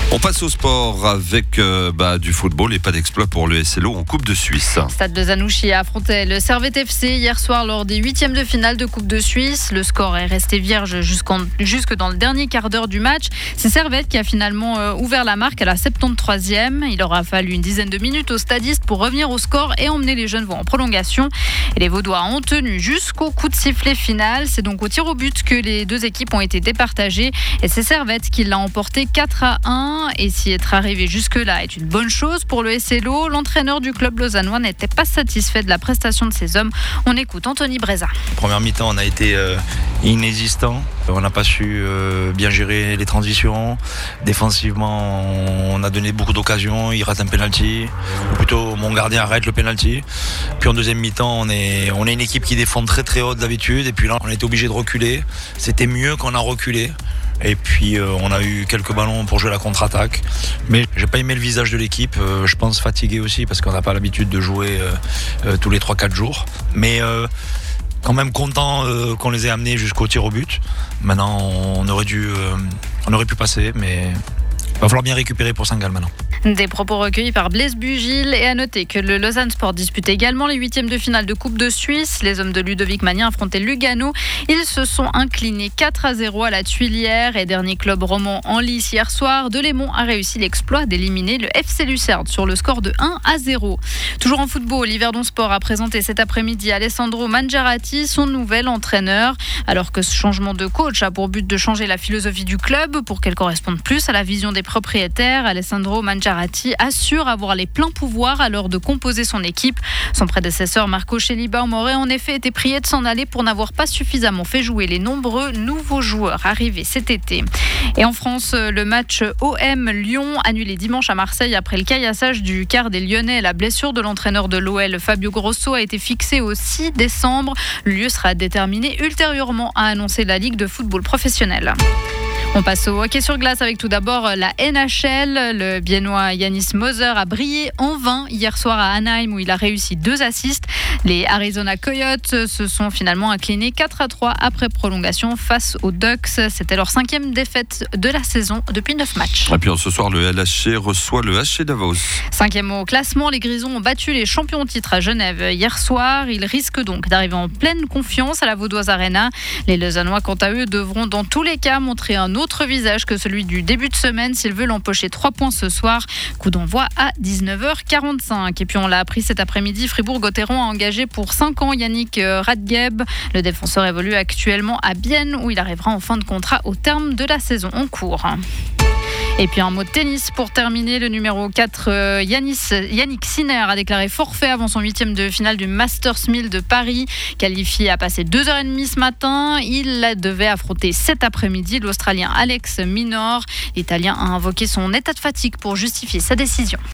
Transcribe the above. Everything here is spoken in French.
On passe au sport avec du football et pas d'exploit pour le SLO en Coupe de Suisse. Stade de Zanouchi a affronté le Servette FC hier soir lors des 8e de finale de Coupe de Suisse. Le score est resté vierge jusque dans le dernier quart d'heure du match. C'est Servette qui a finalement ouvert la marque à la 73e. Il aura fallu une dizaine de minutes aux stadistes pour revenir au score et emmener les Genevois en prolongation. Et les Vaudois ont tenu jusqu'au coup de sifflet final. C'est donc au tir au but que les deux équipes ont été départagées. Et c'est Servette qui l'a emporté 4-1. Et si être arrivé jusque-là est une bonne chose pour le SLO, l'entraîneur du club lausannois n'était pas satisfait de la prestation de ses hommes. On écoute Anthony Breza. Première mi-temps, on a été inexistant. On n'a pas su bien gérer les transitions. Défensivement, on a donné beaucoup d'occasions. Il rate un penalty. Ou plutôt, mon gardien arrête le penalty. Puis en deuxième mi-temps, on est une équipe qui défend très très haut d'habitude. Et puis là, on a été obligé de reculer. C'était mieux qu'on a reculé. Et puis on a eu quelques ballons pour jouer la contre-attaque. Mais j'ai pas aimé le visage de l'équipe. Je pense fatigué aussi parce qu'on n'a pas l'habitude de jouer tous les 3-4 jours. Mais quand même content qu'on les ait amenés jusqu'au tir au but. Maintenant on aurait pu passer, mais il va falloir bien récupérer pour Saint-Gall maintenant. Des propos recueillis par Blaise Bugil. Et à noter que le Lausanne Sport dispute également les 8e de finale de Coupe de Suisse. Les hommes de Ludovic Magnin affrontaient Lugano. Ils se sont inclinés 4-0 à la Tuilière. Et dernier club roman en lice hier soir, Delémont a réussi l'exploit d'éliminer le FC Lucerne sur le score de 1-0. Toujours en football, l'Yverdon Sport a présenté cet après-midi Alessandro Mangiarati, son nouvel entraîneur. Alors que ce changement de coach a pour but de changer la philosophie du club pour qu'elle corresponde plus à la vision des propriétaires, Alessandro Mangiarati assure avoir les pleins pouvoirs à l'heure de composer son équipe. Son prédécesseur Marco Schellibaum aurait en effet été prié de s'en aller pour n'avoir pas suffisamment fait jouer les nombreux nouveaux joueurs arrivés cet été. Et en France, le match OM-Lyon annulé dimanche à Marseille après le caillassage du quart des Lyonnais. La blessure de l'entraîneur de l'OL, Fabio Grosso, a été fixée au 6 décembre. Le lieu sera déterminé ultérieurement, a annoncé la Ligue de football professionnel. On passe au hockey sur glace avec tout d'abord la NHL. Le Biennois Yannis Moser a brillé en vain hier soir à Anaheim où il a réussi 2 assists. Les Arizona Coyotes se sont finalement inclinés 4-3 après prolongation face aux Ducks. C'était leur 5e défaite de la saison depuis 9 matchs. Et puis ce soir, le LHC reçoit le HC Davos. 5e au classement, les Grisons ont battu les champions titre à Genève hier soir. Ils risquent donc d'arriver en pleine confiance à la Vaudoise Arena. Les Lausannois, quant à eux, devront dans tous les cas montrer un autre visage que celui du début de semaine s'ils veulent empocher 3 points ce soir. Coup d'envoi à 19h45. Et puis on l'a appris cet après-midi, Fribourg-Gotteron a engagé pour 5 ans Yannick Radgeb. Le défenseur évolue actuellement à Bienne où il arrivera en fin de contrat au terme de la saison en cours. Et puis un mot de tennis pour terminer. Le numéro 4, Yannick Sinner, a déclaré forfait avant son 8e de finale du Masters 1000 de Paris. Qualifié à passer 2h30 ce matin, il devait affronter cet après-midi l'Australien Alex Minor. L'Italien a invoqué son état de fatigue pour justifier sa décision.